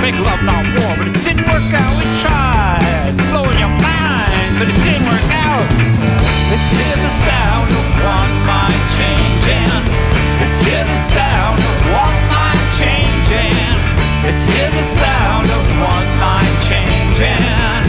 make love, not war. But it didn't work out. We tried blowing your mind, but it didn't work out. Let's hear the sound of one mind changing. Let's hear the sound of one mind changing. Let's hear the sound of one mind changing.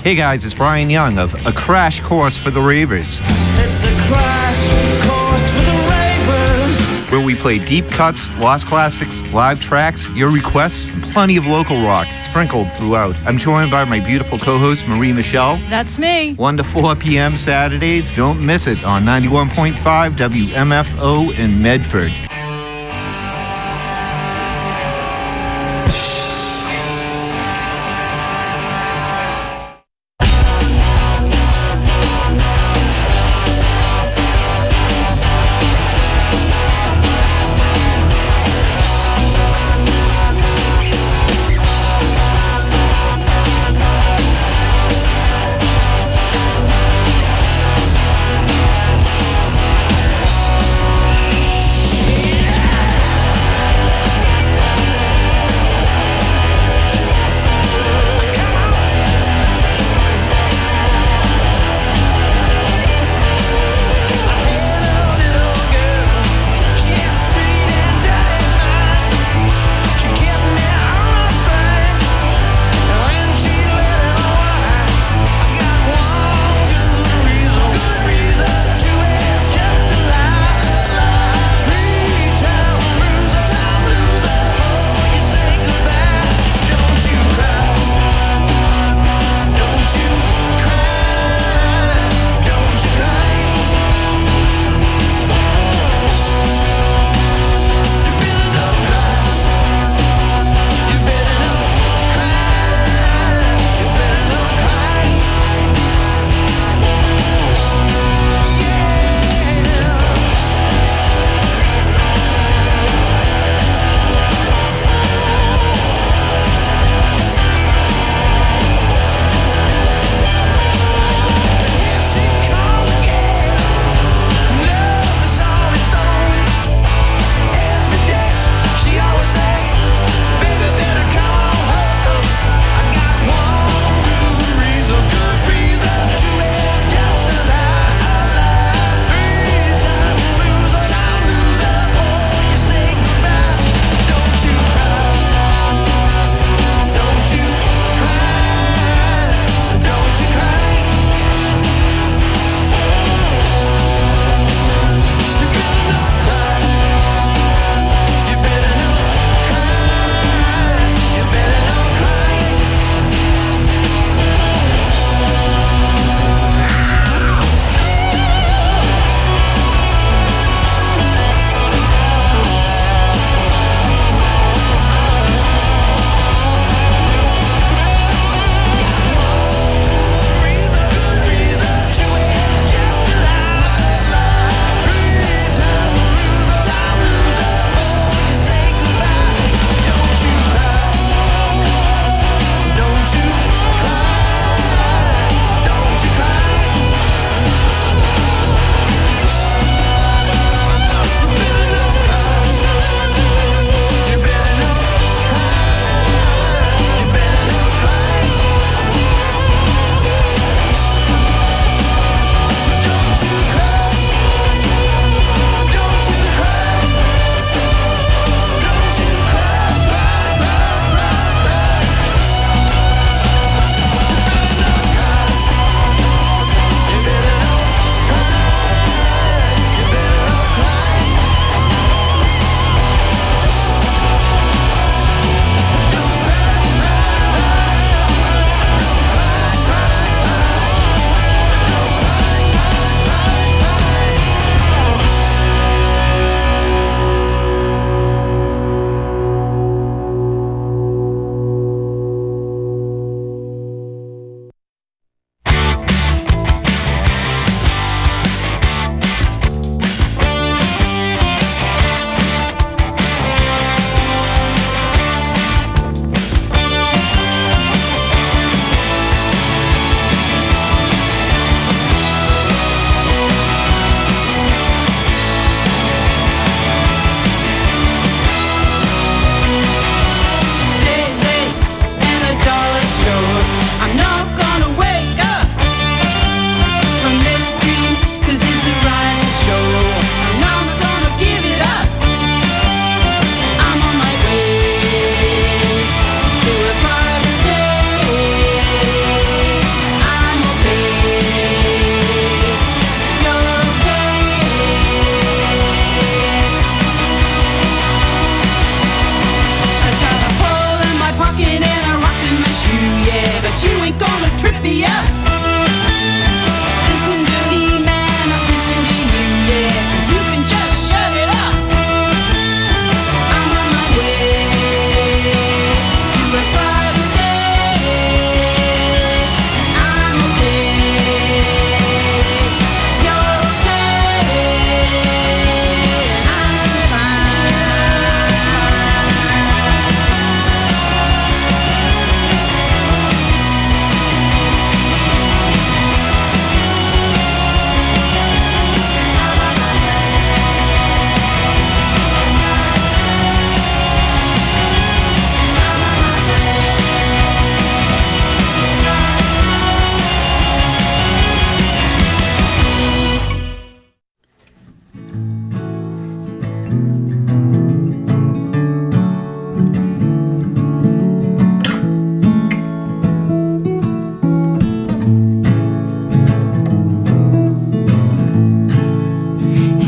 Hey guys, it's Brian Young of A Crash Course for the Ravers. It's a crash course for the Ravers, where we play deep cuts, lost classics, live tracks, your requests, and plenty of local rock sprinkled throughout. I'm joined by my beautiful co-host, Marie Michelle. That's me. 1 to 4 p.m. Saturdays. Don't miss it on 91.5 WMFO in Medford.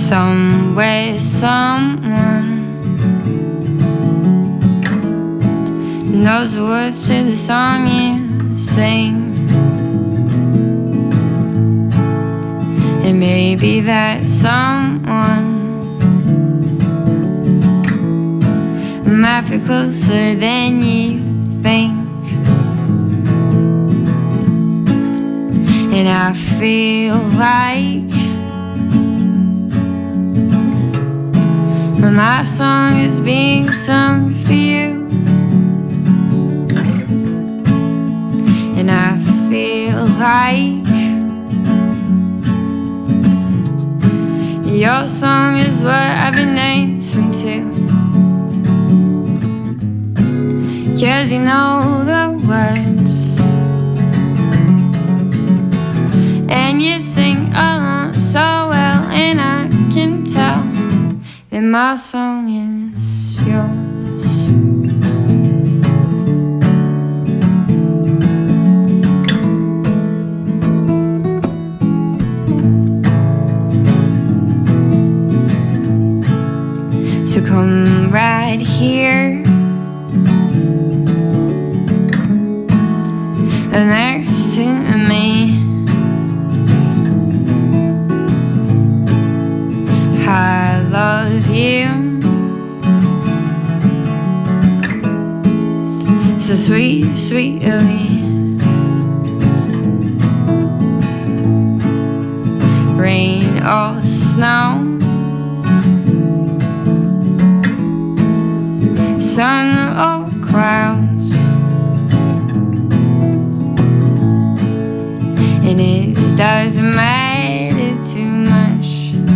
Somewhere, someone knows the words to the song you sing. And maybe that someone might be closer than you think. And I feel like my song is being sung for you. And I feel like your song is what I've been dancing to. 'Cause you know the words, and you sing along so well, and I can tell that my song is yours. So come right here next to me. I love you so sweet, sweetly. Rain or snow, sun or clouds, and it doesn't matter too much,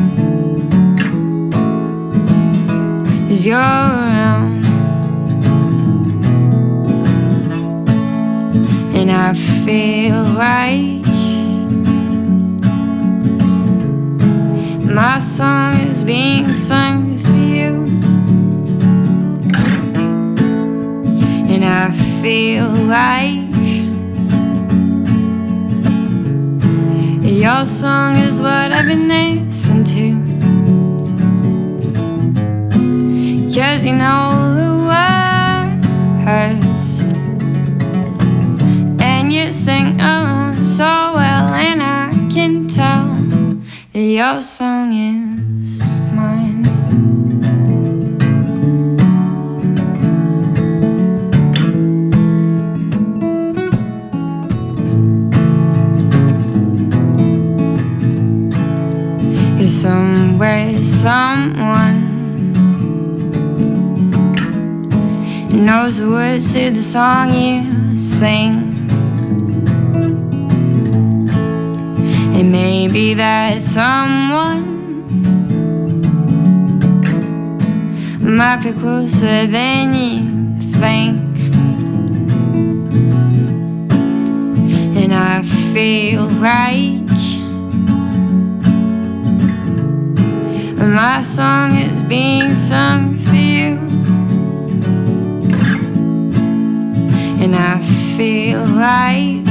'cause you're around. And I feel like my song is being sung for you. And I feel like your song is what I've been dancing to. 'Cause you know the words, and you sing along so well, and I can tell that your song is mine. You're somewhere, someone knows the words to the song you sing. And maybe that someone might be closer than you think. And I feel like my song is being sung for you. And I feel like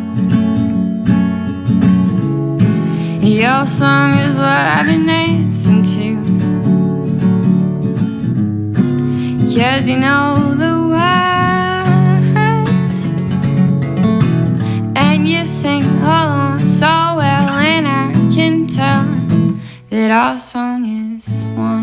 your song is what I've been dancing to. 'Cause you know the words, and you sing along so well, and I can tell that our song is one.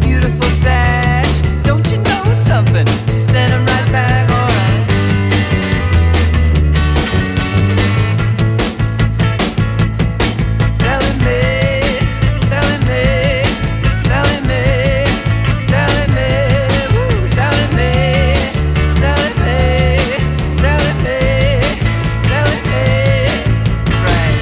beautiful badge. Don't you know something? She sent him right back, alright. Selling me, selling me, selling me, selling me, woo, selling me, selling me, selling me, selling me, right.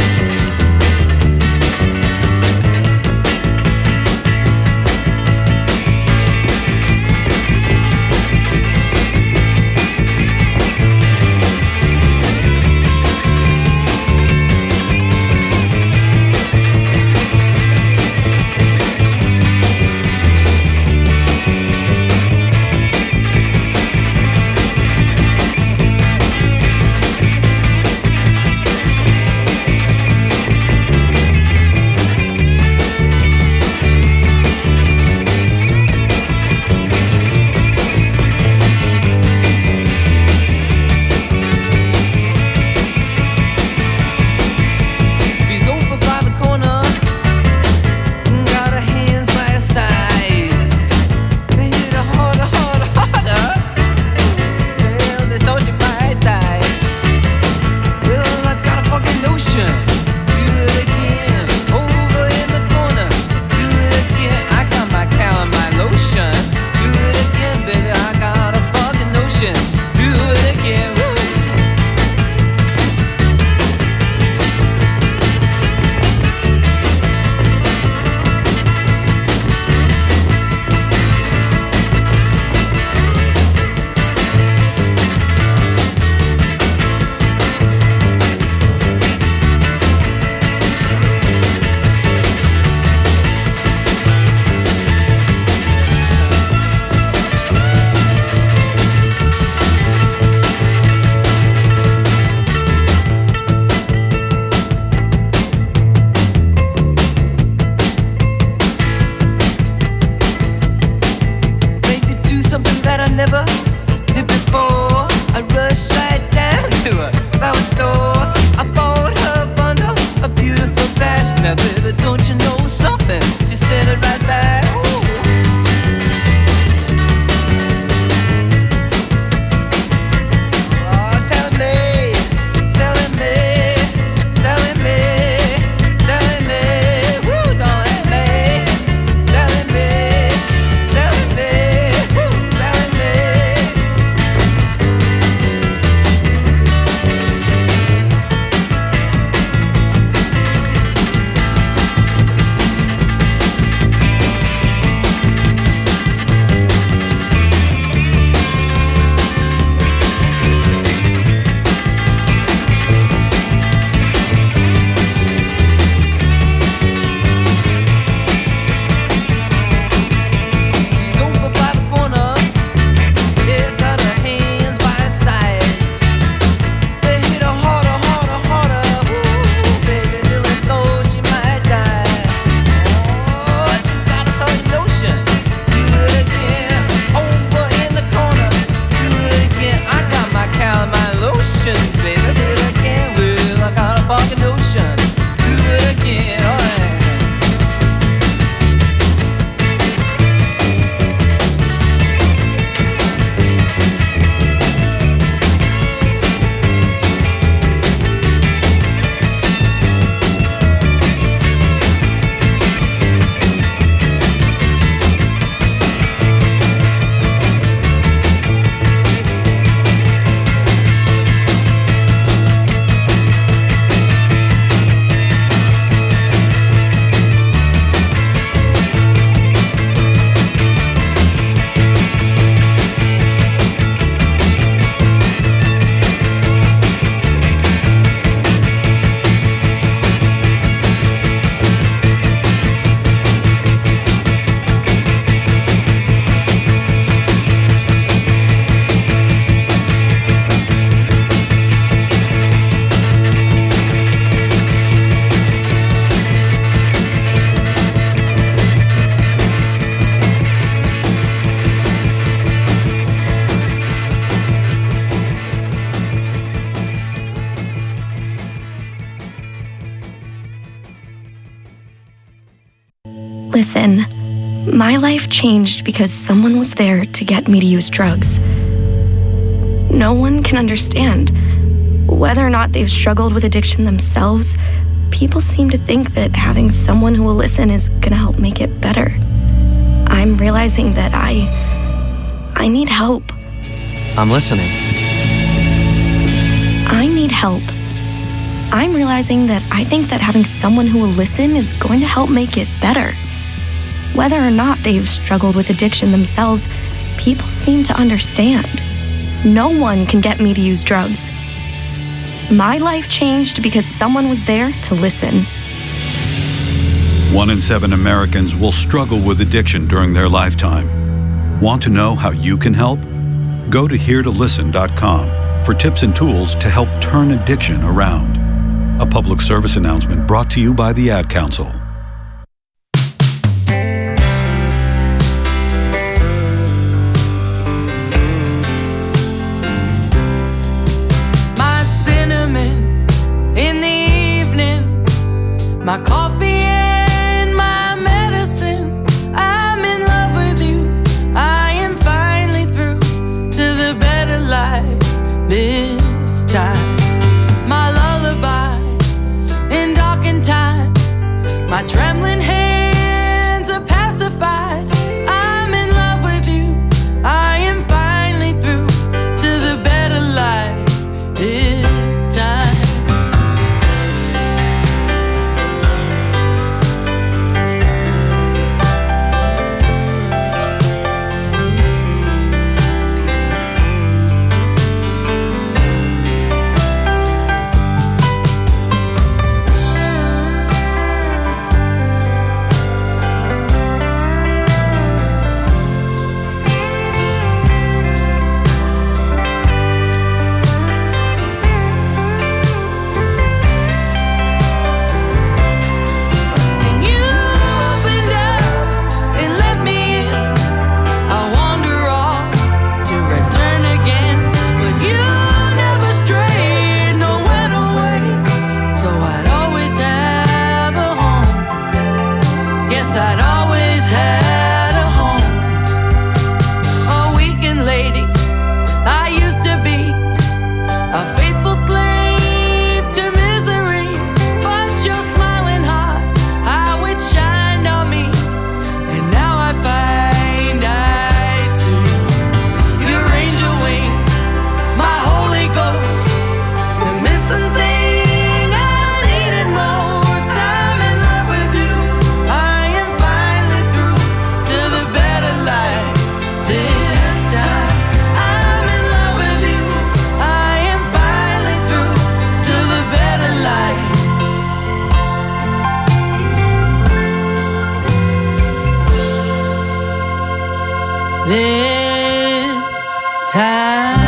She's over by the corner, got her hands by her sides. They hit her harder, harder, harder. Well, they thought you might die. Well, I got a fucking notion. Do it again, over in the corner. Do it again, I got my calamine lotion. Do it again, baby, I got a fucking notion. Do it again, woo. Maybe do something that I never did before. I rushed right down to a flower store. I bought her a bundle, a beautiful badge. Now, baby, don't you know something? She sent it right back. Ooh. Oh, selling me, selling me, selling me, selling me. Woo, don't let me. Selling me, selling me, woo, selling me. She's over by the corner. Yeah, got her hands by her sides. They hit her harder, harder, harder. Woo, baby, till as though she might die. Oh, she got a solid notion. Do it again, over in the corner. Do it again, I got my calamine lotion, baby. Do it again, well, I got a fucking notion. Do it again, alright. Listen, My life changed because someone was there to get me to use drugs. No one can understand. Whether or not they've struggled with addiction themselves, people seem to think that having someone who will listen is gonna help make it better. I'm realizing that I need help. I'm listening. I need help. I'm realizing that I think that having someone who will listen is going to help make it better. Whether or not they've struggled with addiction themselves, people seem to understand. No one can get me to use drugs. My life changed because someone was there to listen. 1 in 7 Americans will struggle with addiction during their lifetime. Want to know how you can help? Go to heretolisten.com for tips and tools to help turn addiction around. A public service announcement brought to you by the Ad Council. My cinnamon in the evening, my coffee and my medicine. I'm in love with you. I am finally through to the better life this time. My lullaby in darkened times, my trembling hands are pacified. I'm in love with you. I am finally through to the better life this time. And you opened up and let me in. I wander off to return again, but you never strayed, no went away. So I'd always have a home. Yes, I'd always had a home. A weekend lady, I used to be a faithful slave to misery, but your smiling heart, how it shined on me, and now I find I see your angel wings, my Holy Ghost, the missing thing I needed most. I'm in love with you. I am finally through to the better life this time. I'm in love with you. I am finally through to the better life. This time.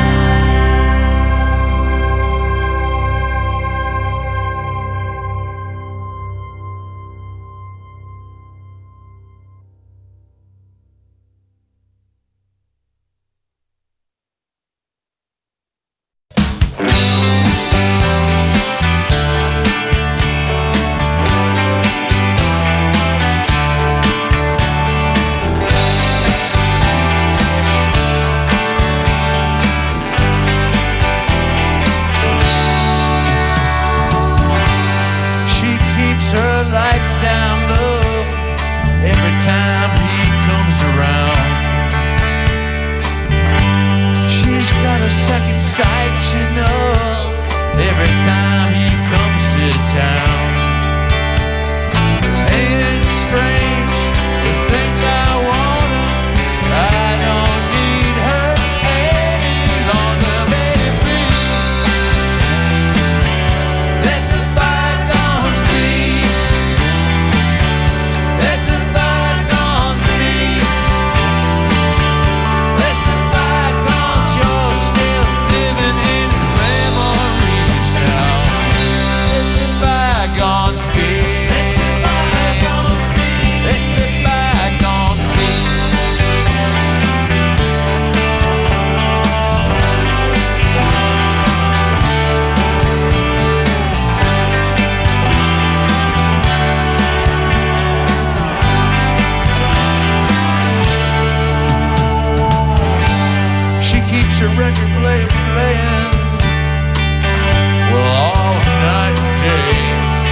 It's a record player playing, well, all night and day.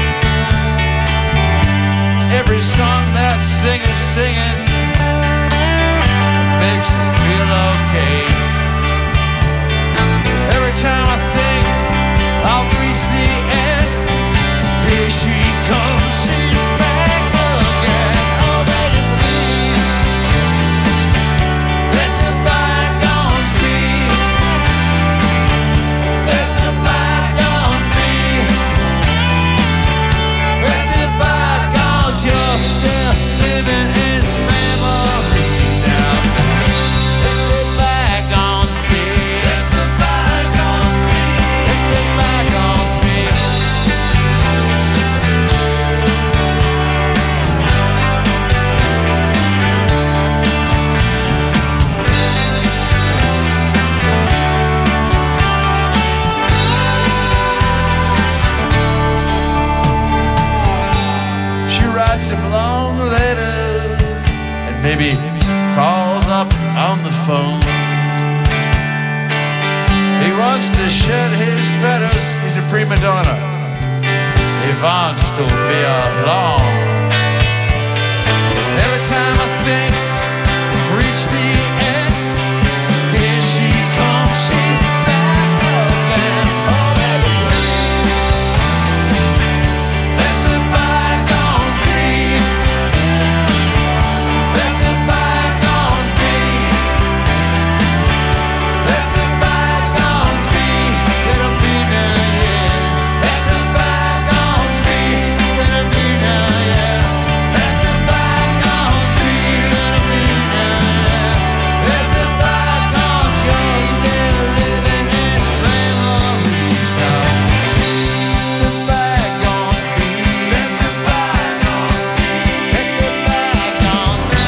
Every song that singer's singing makes me feel okay. Every time I think I'll reach the end, here she comes, she's back again. Oh, baby, please, let the bygones be. Let the bygones be. Let the bygones, you're still living in memory now. Let the bygones be. Let the bygones be. Let the bygones be. She writes him long letters and maybe calls up on the phone. He wants to shed his feathers, he's a prima donna. He wants to be alone. Every time I think reach the end, here she comes, she's back again. Oh, baby, please, let the bygones be. Let the bygones be. Let the bygones be. Let them be now, yeah. Let the bygones be. Let them be now, yeah. Let the bygones be. Let them be now, yeah. Let the bygones, you're still living in memories now. Let the bygones be. Let the bygones be. Let the bygones.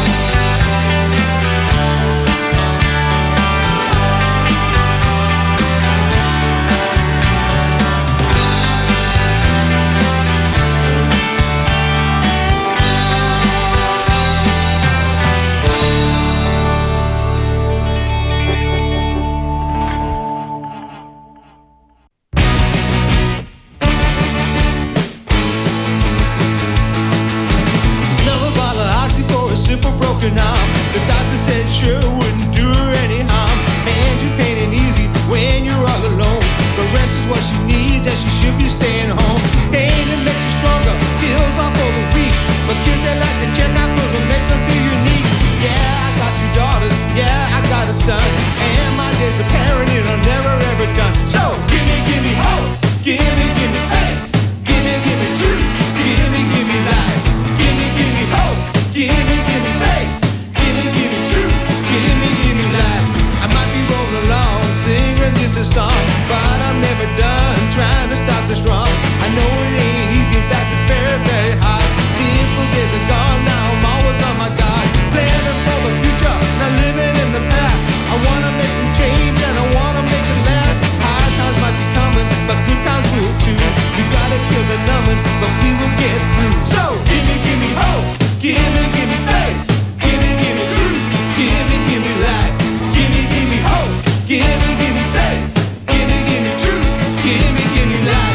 Another bottle of oxy for a simple broken arm. The doctor said sure wouldn't do her any harm. And you're painting easy when you're all alone. The rest is what she needs and she should be staying home. Pain that makes you stronger, feels off for the weak. But kids they like to check out cause it makes them feel unique. Yeah, I got 2 daughters, yeah, I got a son. And my days of parenting are never ever done. So give me hope, give me faith. Give me truth, give me life. Give me hope, give me faith. Give me truth, give me life. I might be rolling along, singing just a song, but I'm never done trying to stop this wrong. I know it ain't easy, in fact it's very, very hard. Simple days are gone, now I'm always on my guard. Planning for the future, not living in the past. I wanna make some change and I wanna make it last. Hard times might be coming, but good times will too. We gotta kill the numbing, but we will get through. So give me hope, give me faith. Give me truth, give me life. Give me hope, give me faith. Give me truth, give me life.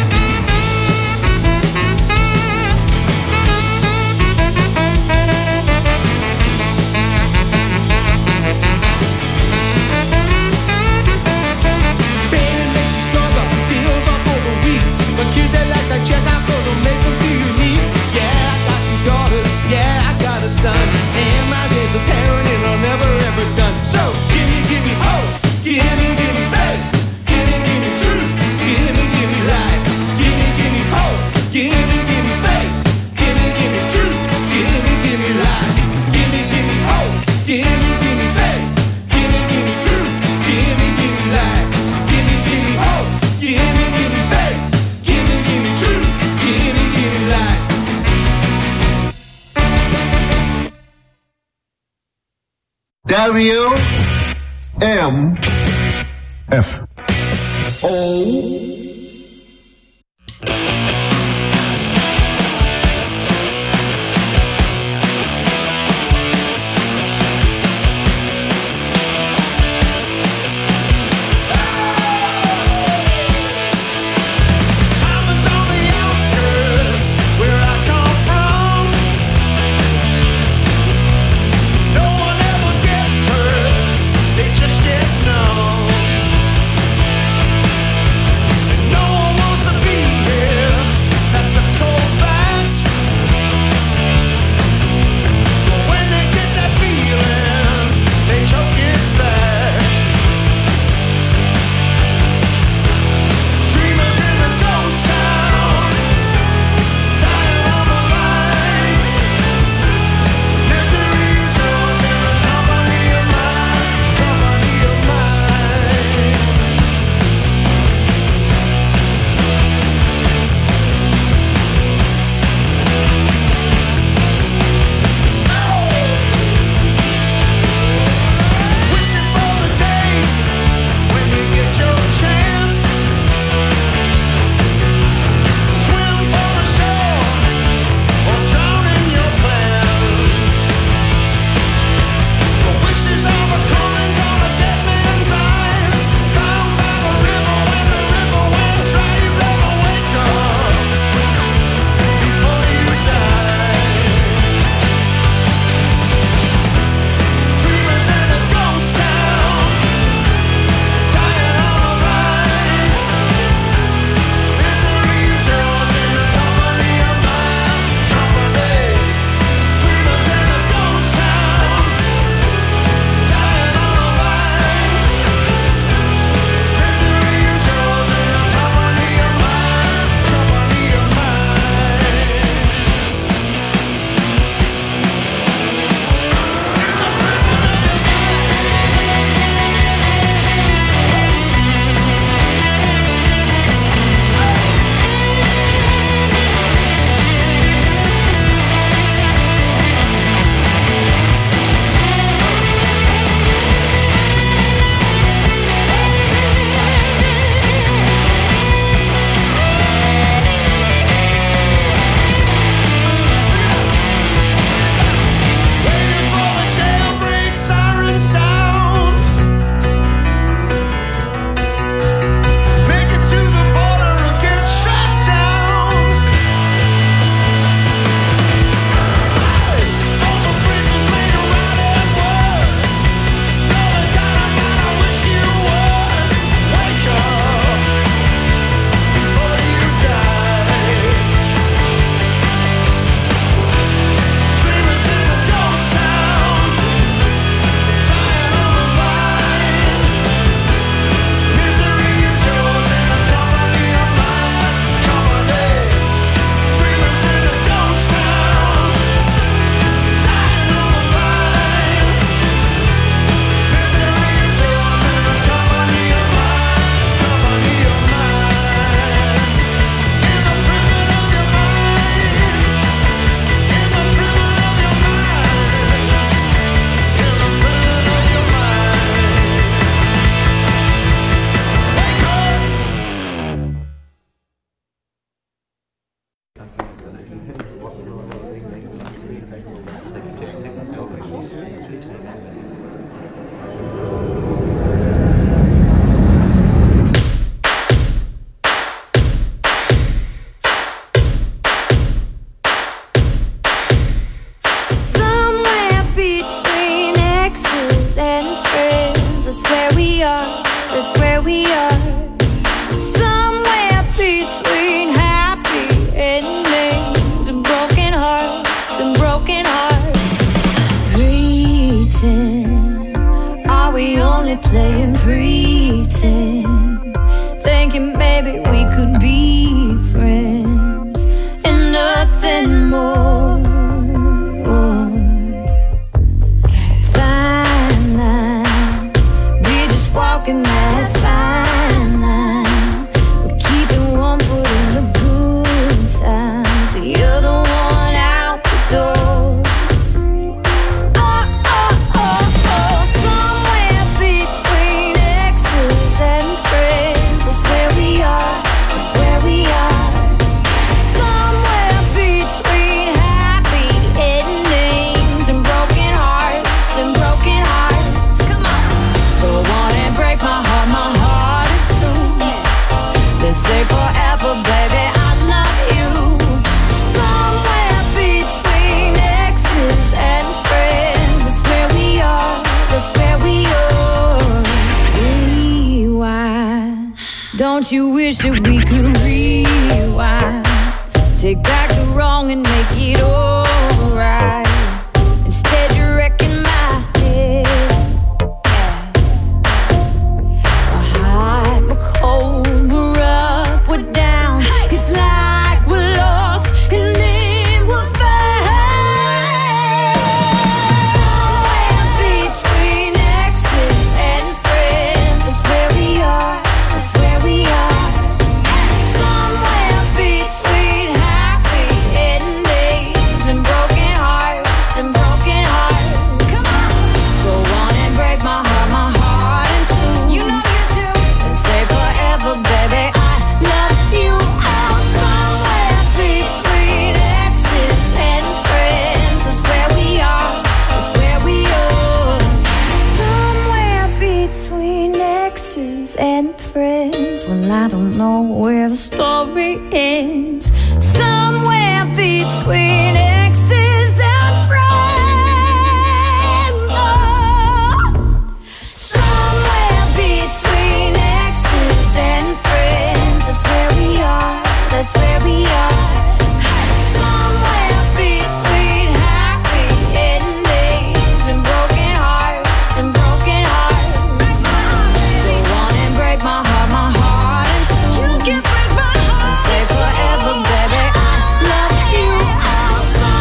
Pain makes you stronger, feels off for the weak. But kids they like to check out cause it makes them feel unique. Yeah, I got 2 daughters, yeah, I got a son. And my days of parenting are never ever done. So give me hope, give me faith. Give me truth, give me life. Give me hope, give me faith. Give me truth, give me life. Give me hope, give me faith. Give me truth, give me life. Give me hope, give me faith. Give me truth, give me life. WMFO. only playing pretend, thinking maybe we could be friends and nothing more. Fine line, we're just walking that fine line. We're keeping one foot in the good times, the other one out the door. Somewhere between exes and friends, that's where we are, that's where we are. Somewhere between happy endings and broken hearts and broken hearts. Come on. Go on and break my heart in two. Let's say forever, baby, I love you. Somewhere between exes and friends, that's where we are, that's where we are. Rewind. Don't you wish that we could rewind? Take back the wrong and make it alright. Instead you're wrecking my head. We're hot, we're cold, we're up, we're down. It's like we're lost and then we're found. Somewhere between exes and friends, that's where we are, that's where we are. Somewhere between happy endings and broken hearts and broken hearts. Come on. Go on and break my heart in two. You know you do. And say forever, baby, I love you. Oh, somewhere between exes and friends, that's where we are, that's where we are. Somewhere between exes and friends, well, I don't know where the story ends. Somewhere between exes and friends. Oh. Somewhere between exes and friends, that's where we are, that's where we are. Somewhere between happy endings and broken hearts and broken hearts. Go on and break my heart in two. You can break my heart and say forever, baby, I love you. Oh,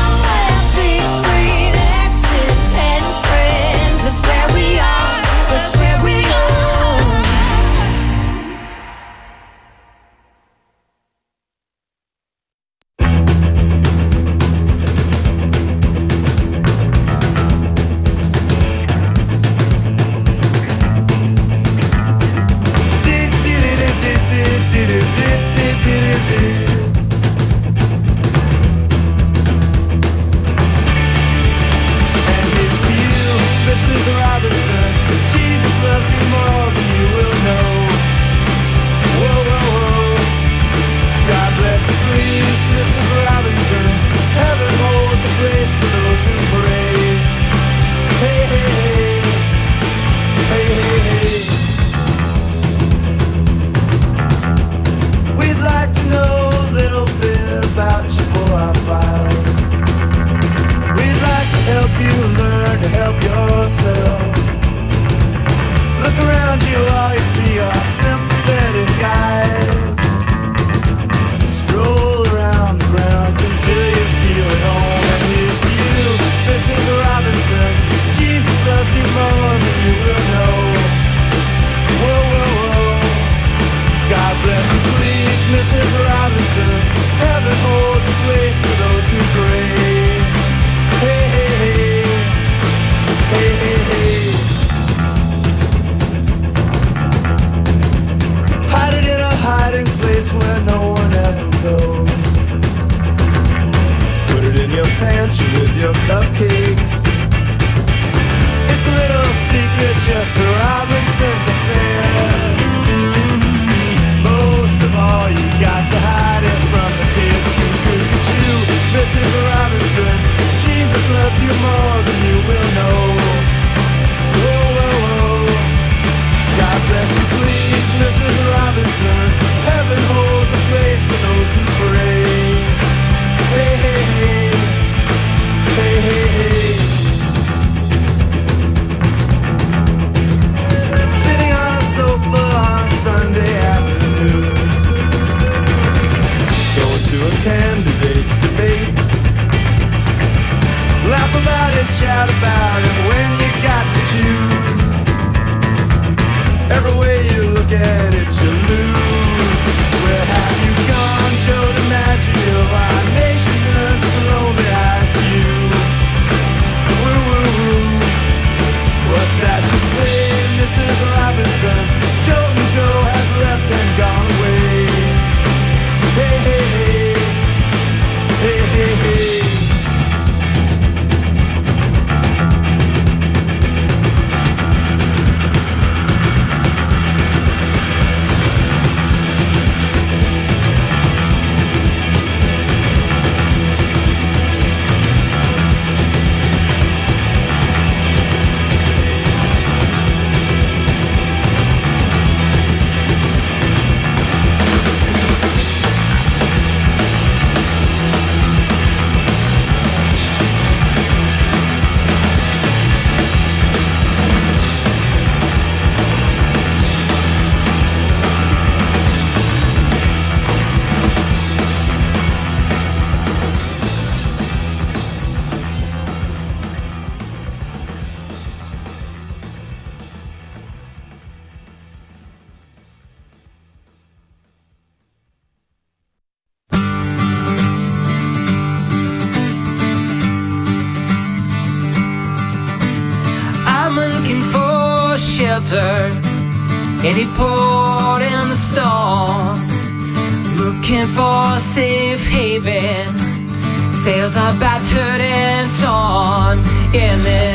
shelter, any port in the storm, looking for a safe haven. Sails are battered and torn in the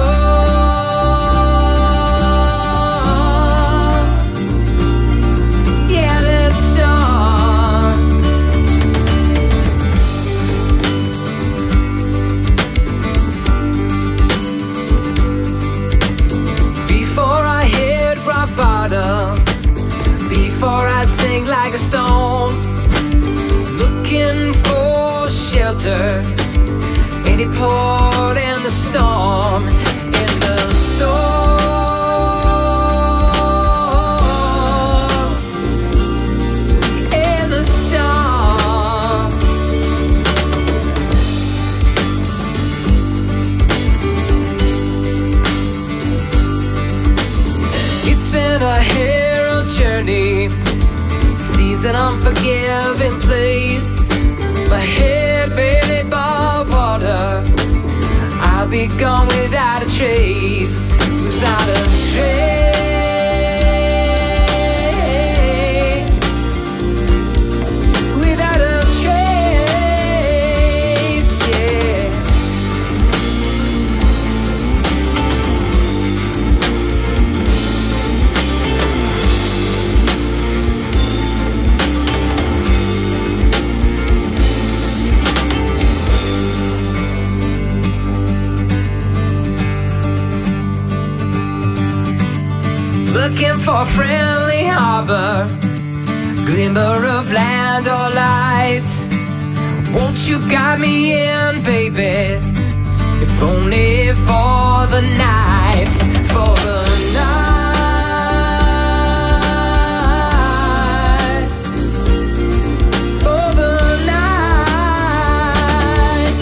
storm. Yeah, that storm. Before I hit rock bottom, before I sink like a stone, looking for shelter, any port in the storm, in the storm, in the storm. It's been a hero journey, seas an unforgiving place. My head barely above water, I'll be gone without a trace, without a trace, without a trace, yeah. Looking for a friendly harbor, glimmer of land or light. Won't you guide me in, baby, if only for the night, for the night, for the night.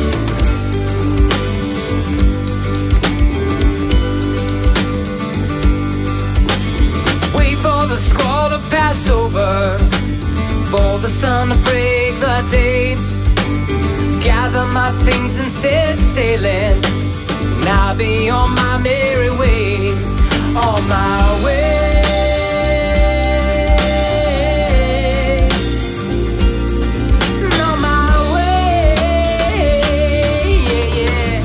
Wait for the squall to pass over, for the sun to break the day. Gather my things and set sailing, and I'll be on my merry way, on my way, on my way, yeah, yeah.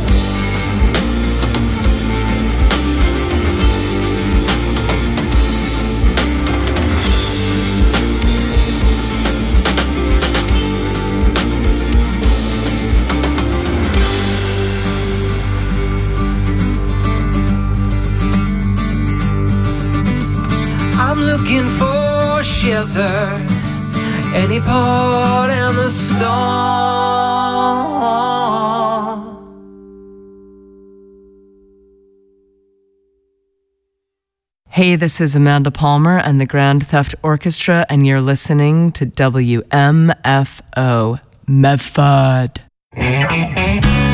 I'm looking for shelter, any port in the storm. Hey, this is Amanda Palmer and the Grand Theft Orchestra, and you're listening to WMFO Medford.